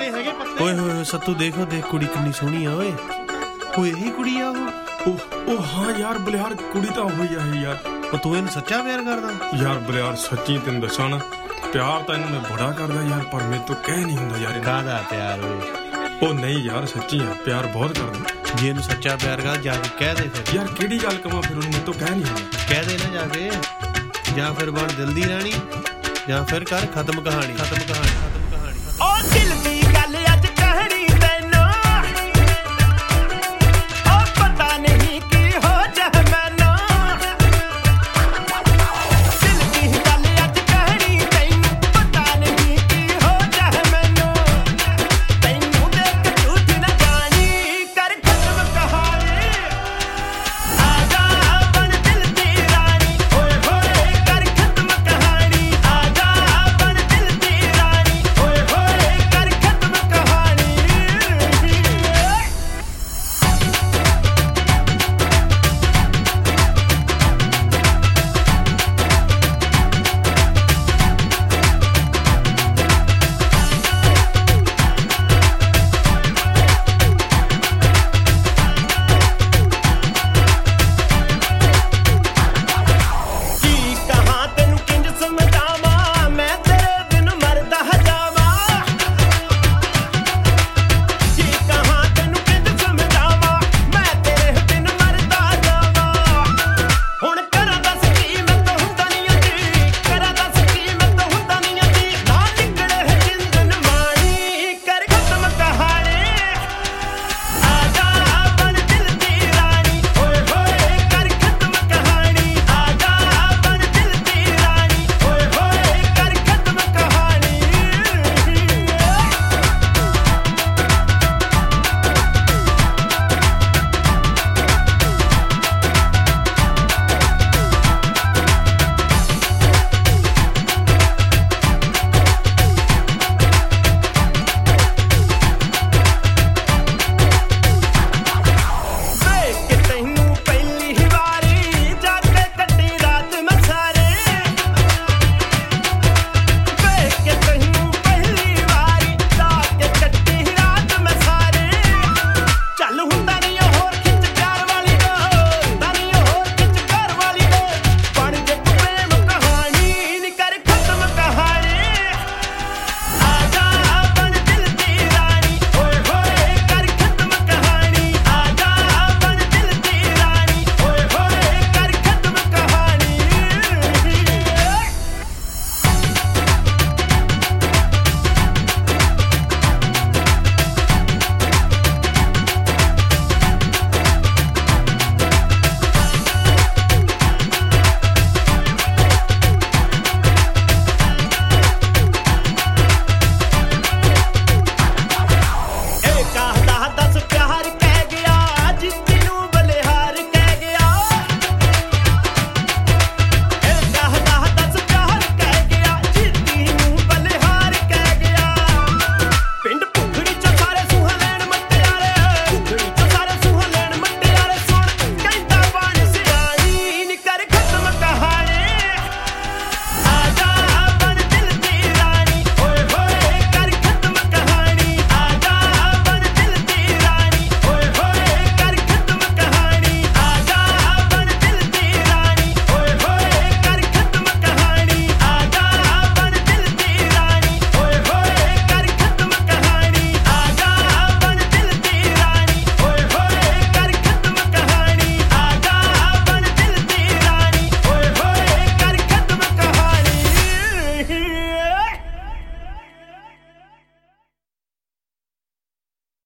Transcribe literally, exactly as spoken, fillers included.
ਹੈਗੇ ਪੱਤੇ। ਓਏ ਹੋਏ ਸੱਤੂ ਦੇਖੋ ਦੇਖ ਕੁੜੀ ਕਿੰਨੀ ਸੋਹਣੀ ਆ ਓਏ। ਉਹ ਇਹੀ ਕੁੜੀ ਆ ਉਹ? ਉਹ ਉਹ ਹਾਂ ਯਾਰ ਬਲਿਆਰ ਕੁੜੀ ਤਾਂ ਉਹੀ ਆ ਇਹ ਯਾਰ। ਉਹ ਤੂੰ ਇਹਨੂੰ ਸੱਚਾ ਪਿਆਰ ਕਰਦਾ? ਯਾਰ ਬਲਿਆਰ ਸੱਚੀ ਤੈਨੂੰ ਦੱਸਾਂ ਨਾ, ਪਿਆਰ ਤਾਂ ਇਹਨੂੰ ਮੈਂ ਬੜਾ ਕਰਦਾ ਯਾਰ, ਪਰ ਮੇਰੇ ਤੋਂ ਕਹਿ ਨਹੀਂ ਹੁੰਦਾ ਯਾਰ। ਕਾਹਦਾ ਪਿਆਰ ਓਏ? ਉਹ ਨਹੀਂ ਯਾਰ ਸੱਚੀ ਆ, ਪਿਆਰ ਬਹੁਤ ਕਰਦਾ। ਜੇ ਇਹਨੂੰ ਸੱਚਾ ਪਿਆਰ ਕਰ ਜਾ ਕੇ ਕਹਿ ਦੇ ਫਿਰ। ਯਾਰ ਕਿਹੜੀ ਗੱਲ ਕਵਾਂ ਫਿਰ ਉਹਨੂੰ, ਮੇਰੇ ਤੋਂ ਕਹਿ ਨਹੀਂ ਹੁੰਦਾ। ਕਹਿ ਦੇ ਨਾ ਜਾ ਕੇ, ਜਾਂ ਫਿਰ ਬਣ ਦਿਲ ਦੀ ਰਾਣੀ, ਜਾਂ ਫਿਰ ਕਰ ਖਤਮ ਕਹਾਣੀ। ਖਤਮ ਕਹਾਣੀ।